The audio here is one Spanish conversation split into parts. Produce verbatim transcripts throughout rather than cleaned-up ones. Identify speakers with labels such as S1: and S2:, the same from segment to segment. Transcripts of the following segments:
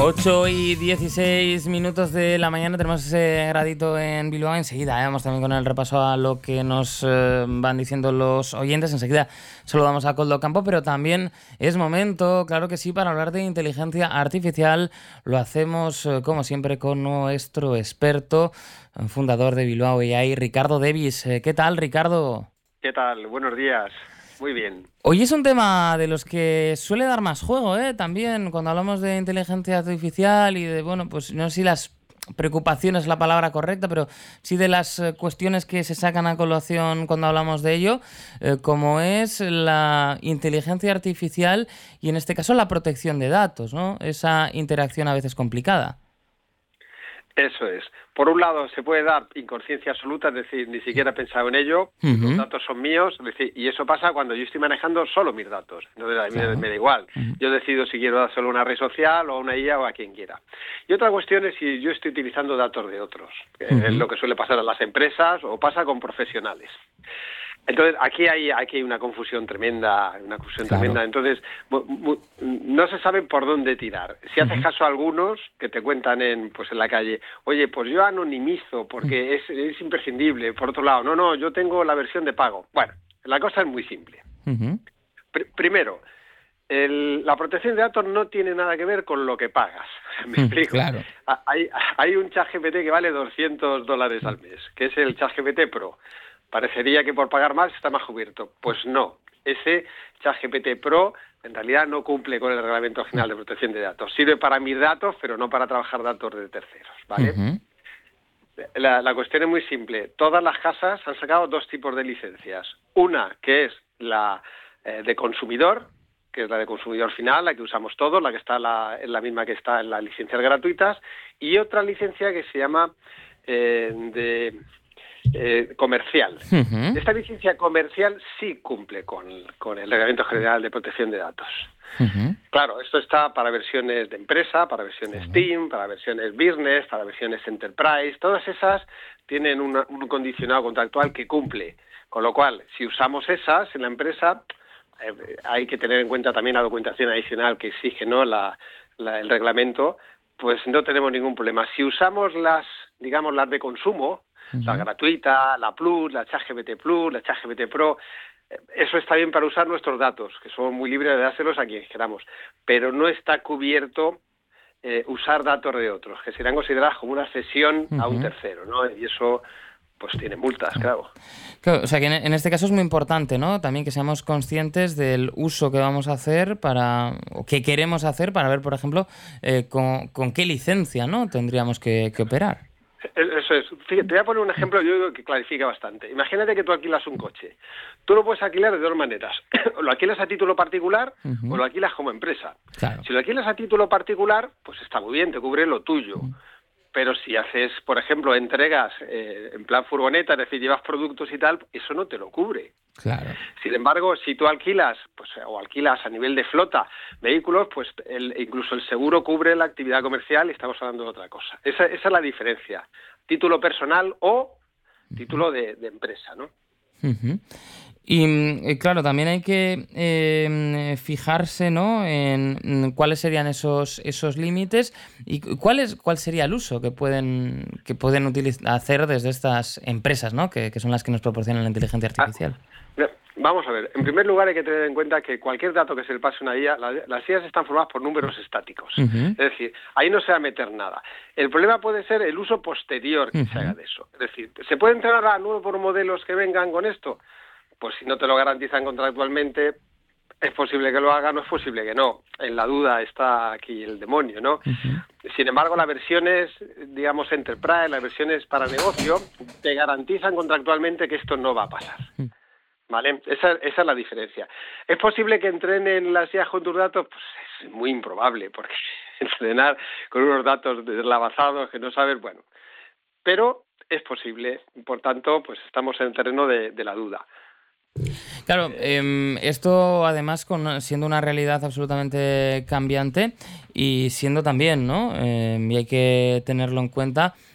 S1: ocho y dieciséis minutos de la mañana, tenemos ese gradito en Bilbao. Enseguida ¿eh? vamos también con el repaso a lo que nos eh, van diciendo los oyentes. Enseguida saludamos a Koldo Campo, pero también es momento, claro que sí, para hablar de inteligencia artificial. Lo hacemos, eh, como siempre, con nuestro experto, fundador de Bilbao A I, Ricardo Devis. Eh, ¿Qué tal, Ricardo?
S2: ¿Qué tal? Buenos días. Muy bien.
S1: Hoy es un tema de los que suele dar más juego, ¿eh? También cuando hablamos de inteligencia artificial y de, bueno, pues no sé si las preocupaciones es la palabra correcta, pero sí de las cuestiones que se sacan a colación cuando hablamos de ello, eh, como es la inteligencia artificial y en este caso la protección de datos, ¿no? Esa interacción a veces complicada.
S2: Eso es. Por un lado, se puede dar inconsciencia absoluta, es decir, ni siquiera he pensado en ello, uh-huh. Los datos son míos, es decir, y eso pasa cuando yo estoy manejando solo mis datos. Entonces, a mí claro. me da igual. Uh-huh. Yo decido si quiero dar solo una red social o a una I A o a quien quiera. Y otra cuestión es si yo estoy utilizando datos de otros, que uh-huh. es lo que suele pasar a las empresas o pasa con profesionales. Entonces, aquí hay aquí hay una confusión tremenda, una confusión claro. tremenda. Entonces, mu, mu, no se sabe por dónde tirar. Si haces uh-huh. caso a algunos que te cuentan en pues en la calle, oye, pues yo anonimizo porque uh-huh. es, es imprescindible. Por otro lado, no, no, yo tengo la versión de pago. Bueno, la cosa es muy simple. Uh-huh. Pr- primero, el, la protección de datos no tiene nada que ver con lo que pagas. ¿Me uh-huh. explico? Claro. Hay, hay un ChatGPT que vale doscientos dólares al mes, que es el ChatGPT Pro. Parecería que por pagar más está más cubierto. Pues no. Ese ChatGPT Pro en realidad no cumple con el Reglamento General de Protección de Datos. Sirve para mis datos, pero no para trabajar datos de terceros, ¿vale? Uh-huh. La, la cuestión es muy simple. Todas las casas han sacado dos tipos de licencias. Una que es la eh, de consumidor, que es la de consumidor final, la que usamos todos, la que está la, es la misma que está en las licencias gratuitas, y otra licencia que se llama eh, de... Eh, comercial. Uh-huh. Esta licencia comercial sí cumple con, con el Reglamento General de Protección de Datos. Uh-huh. Claro, esto está para versiones de empresa, para versiones uh-huh. Team, para versiones Business, para versiones Enterprise. Todas esas tienen una, un condicionado contractual que cumple. Con lo cual, si usamos esas en la empresa, eh, hay que tener en cuenta también la documentación adicional que exige, ¿no? la, la, el reglamento, pues no tenemos ningún problema. Si usamos las, digamos, las de consumo, Uh-huh. la gratuita, la Plus, la ChatGPT Plus, la ChatGPT Pro, eso está bien para usar nuestros datos, que somos muy libres de dárselos a quienes queramos, pero no está cubierto eh, usar datos de otros, que serán consideradas como una cesión uh-huh. a un tercero, ¿no? Y eso pues tiene multas, claro.
S1: Claro, o sea que en, en este caso es muy importante, ¿no? También que seamos conscientes del uso que vamos a hacer para, o que queremos hacer para ver, por ejemplo, eh, con, con qué licencia, ¿no? Tendríamos que, que operar.
S2: Eso es. Fíjate, te voy a poner un ejemplo yo digo que clarifica bastante. Imagínate que tú alquilas un coche. Tú lo puedes alquilar de dos maneras. O lo alquilas a título particular uh-huh. o lo alquilas como empresa. Claro. Si lo alquilas a título particular, pues está muy bien, te cubre lo tuyo. Uh-huh. Pero si haces, por ejemplo, entregas eh, en plan furgoneta, es decir, llevas productos y tal, eso no te lo cubre. Claro. Sin embargo, si tú alquilas, pues o alquilas a nivel de flota vehículos, pues el, incluso el seguro cubre la actividad comercial y estamos hablando de otra cosa. Esa, esa es la diferencia. Título personal o título de, de empresa, ¿no?
S1: Uh-huh. Y claro, también hay que eh, fijarse, ¿no? en cuáles serían esos esos límites y cuál es cuál sería el uso que pueden que pueden utiliz- hacer desde estas empresas, ¿no? Que, que son las que nos proporcionan la inteligencia artificial.
S2: Ah, vamos a ver. En primer lugar, hay que tener en cuenta que cualquier dato que se le pase a una I A, la, las I As están formadas por números estáticos. Uh-huh. Es decir, ahí no se va a meter nada. El problema puede ser el uso posterior que uh-huh. se haga de eso. Es decir, ¿se puede entrenar a nuevos modelos que vengan con esto? Pues si no te lo garantizan contractualmente, es posible que lo haga, no es posible que no. En la duda está aquí el demonio, ¿no? Uh-huh. Sin embargo, las versiones, digamos, Enterprise, las versiones para negocio, te garantizan contractualmente que esto no va a pasar. Uh-huh. ¿Vale? Esa, esa es la diferencia. ¿Es posible que entrenen las I A con tus datos? Pues es muy improbable, porque entrenar con unos datos deslavazados que no sabes, bueno. Pero es posible, por tanto, pues estamos en el terreno de, de la duda.
S1: Claro, eh, esto además con, siendo una realidad absolutamente cambiante y siendo también, ¿no? Eh, y hay que tenerlo en cuenta,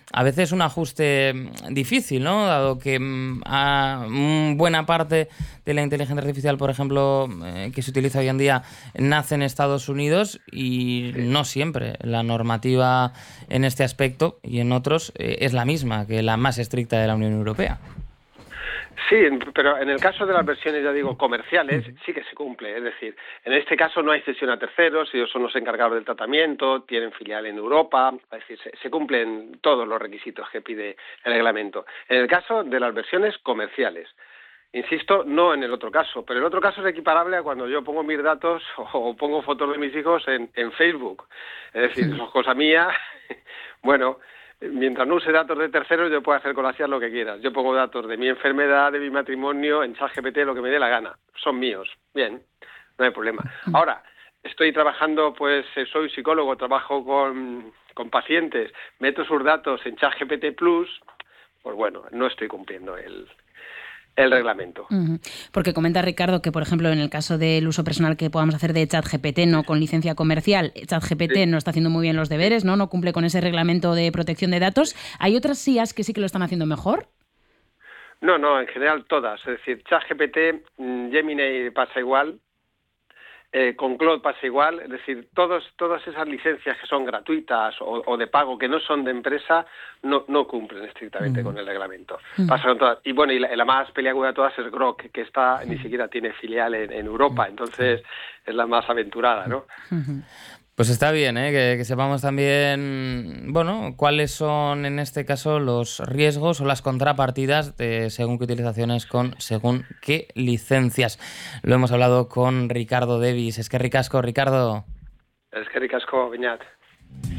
S1: a veces un ajuste difícil, ¿no? Dado que a buena parte de la inteligencia artificial, por ejemplo, eh, que se utiliza hoy en día, nace en Estados Unidos y sí. no siempre la normativa en este aspecto y en otros eh, es la misma que la más estricta de la Unión Europea.
S2: Sí, pero en el caso de las versiones, ya digo, comerciales, sí que se cumple. Es decir, en este caso no hay cesión a terceros, ellos son los encargados del tratamiento, tienen filial en Europa, es decir, se, se cumplen todos los requisitos que pide el reglamento. En el caso de las versiones comerciales, insisto, no en el otro caso, pero el otro caso es equiparable a cuando yo pongo mis datos o pongo fotos de mis hijos en, en Facebook. Es decir, eso es cosa mía. Bueno, mientras no use datos de terceros, yo puedo hacer con las I A lo que quieras. Yo pongo datos de mi enfermedad, de mi matrimonio, en ChatGPT, lo que me dé la gana. Son míos. Bien, no hay problema. Ahora, estoy trabajando, pues soy psicólogo, trabajo con, con pacientes, meto sus datos en ChatGPT Plus, pues bueno, no estoy cumpliendo el... el reglamento.
S3: Uh-huh. Porque comenta Ricardo que, por ejemplo, en el caso del uso personal que podamos hacer de ChatGPT, no con licencia comercial, ChatGPT sí. no está haciendo muy bien los deberes, ¿no? No cumple con ese reglamento de protección de datos. ¿Hay otras I As que sí que lo están haciendo mejor?
S2: No, no, en general todas. Es decir, ChatGPT, Gemini pasa igual, eh, con Claude pasa igual. Es decir, todos, todas esas licencias que son gratuitas o, o de pago, que no son de empresa, no, no cumplen estrictamente uh-huh. con el reglamento. Uh-huh. Pasa con todas. Y bueno, y la, la más peliaguda de todas es Grok, que está uh-huh. ni siquiera tiene filial en, en Europa, entonces es la más aventurada, ¿no?
S1: Uh-huh. Pues está bien, ¿eh? que, que sepamos también, bueno, cuáles son en este caso los riesgos o las contrapartidas de según qué utilizaciones con según qué licencias. Lo hemos hablado con Ricardo Devis. Es que ricasco, Ricardo.
S2: Es que ricasco, Beñat.